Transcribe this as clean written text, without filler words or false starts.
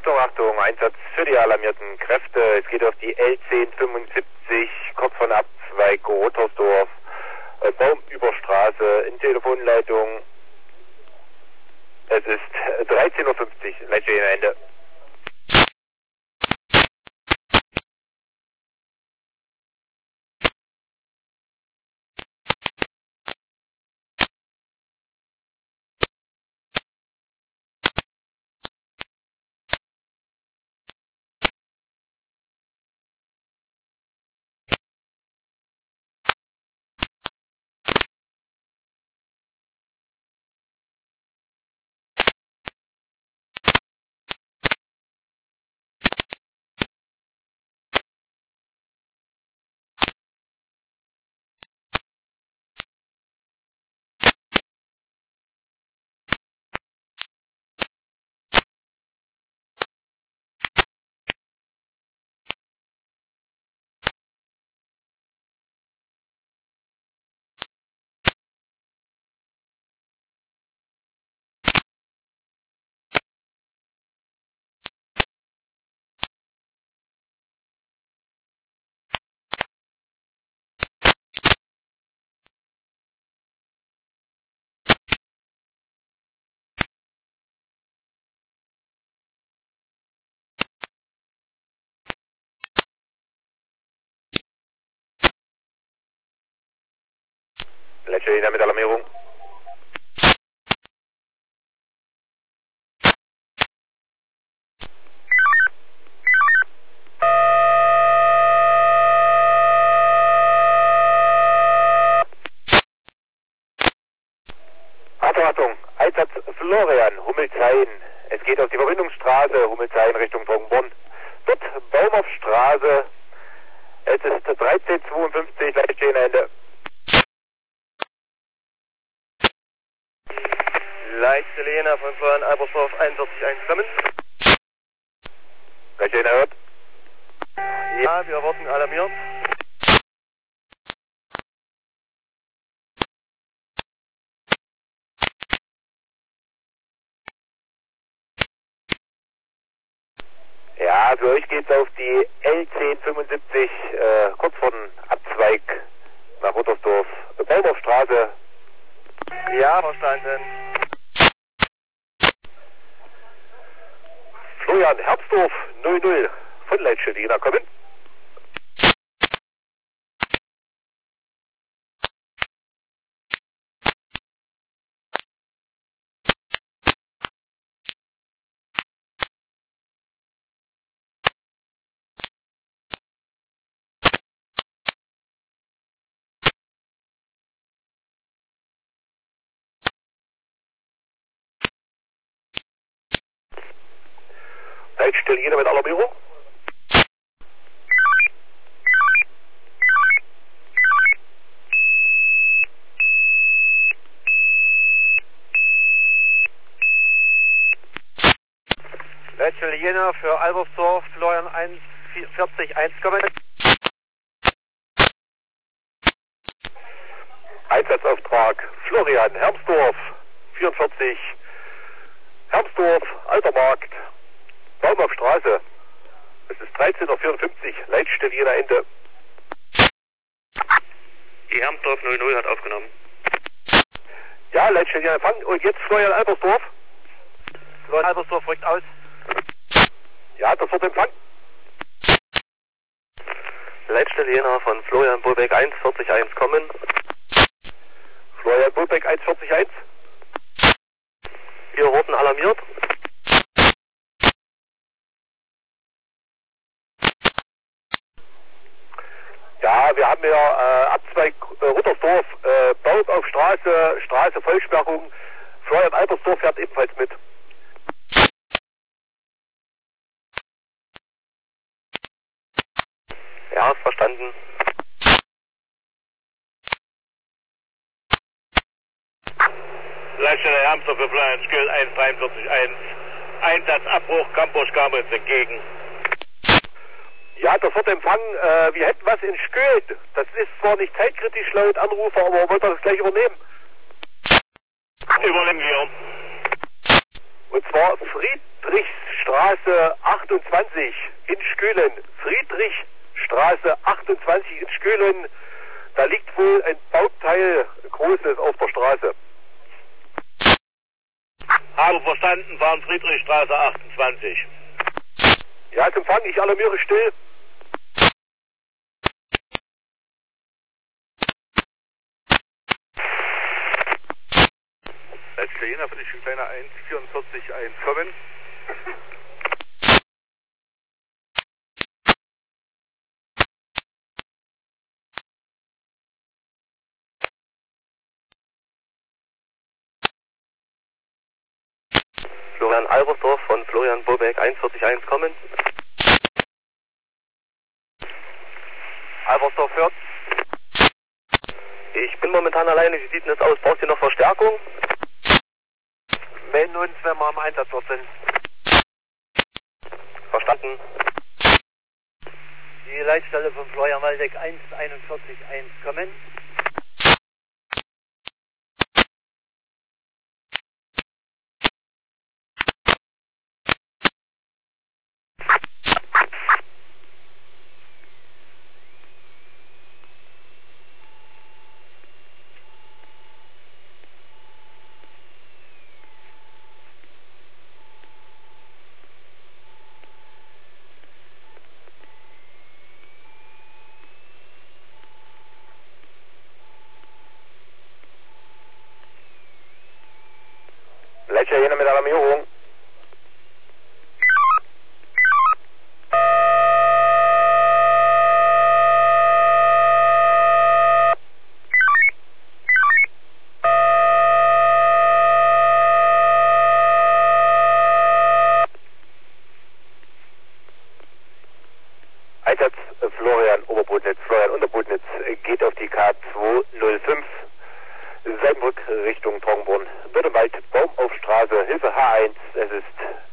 Achtung, Achtung, Einsatz für die alarmierten Kräfte. Es geht auf die L1075, kurz von Abzweig Rottersdorf, Baumüberstraße in Telefonleitung. Es ist 13:50 Uhr, Leitstelle Ende. Leitstelle mit Alarmierung. Achtung, Achtung, Einsatz Florian, Hummelshain. Es geht auf die Verbindungsstraße, Hummelshain Richtung Trockenborn. Dort Baum auf Straße. Es ist 13:52 Uhr, Leitstelle Ende. Leitstelle Jena von Florian Albersdorf 41.1 kommen. Leitstelle hört. Ja, wir wurden alarmiert. Ja, für euch geht's auf die L1075, kurz von Abzweig nach Rottersdorf, Baum auf Straße. Ja, verstanden. Florian Herbstdorf 00 von Leitstelle Jena kommen. Leitstelle Jena mit Alarmierung. Leitstelle Jena für Albersdorf, Florian 41.1 kommen. Einsatzauftrag Florian Hermsdorf 44, Hermsdorf, Alter Markt, Baum auf Straße. Es ist 13:54 Uhr, Leitstelle Jena Ende. Die Hermsdorf 00 hat aufgenommen. Ja, Leitstelle Jena Empfang. Und jetzt Florian Albersdorf. Florian Albersdorf rückt aus. Ja, das wird Empfang. Leitstelle Jena von Florian Bobeck 41.1 kommen. Florian Bobeck 141. Wir wurden alarmiert. Ja, wir haben hier Abzweig Ruttersdorf, Baum auf Straße, Straße Vollsperrung. Florian Albersdorf fährt ebenfalls mit. Ja, verstanden. Leitstelle Hermsdorf für Florian Skül 143.1. Einsatzabbruch, Campus kam uns entgegen. Ja, das wird empfangen. Wir hätten was in Skön. Das ist zwar nicht zeitkritisch laut Anrufer, aber wollt ihr das gleich übernehmen? Übernehmen wir. Und zwar Friedrichstraße 28 in Schkülen. Friedrichstraße 28 in Schkülen. Da liegt wohl ein Bauteil Großes auf der Straße. Habe verstanden, fahren Friedrichstraße 28. Ja, zum Empfang, ich alarmiere still. Letzter Jena für die Kleiner 144-1 kommen. Florian Albersdorf von Florian Bobeck 141 kommen. Albersdorf hört. Ich bin momentan alleine, wie sieht denn das aus? Braucht ihr noch Verstärkung? Melden uns, wenn wir am Einsatzort sind. Verstanden. Die Leitstelle von Florian Waldeck 141 kommen. Letzter Jena mit Alarmierung. Einsatz Florian Oberbodnitz, Florian Unterbodnitz geht auf die K205 Seidenbrück Richtung Trockenbrunn. Württemberg, Baum auf Straße, Hilfe H1, es ist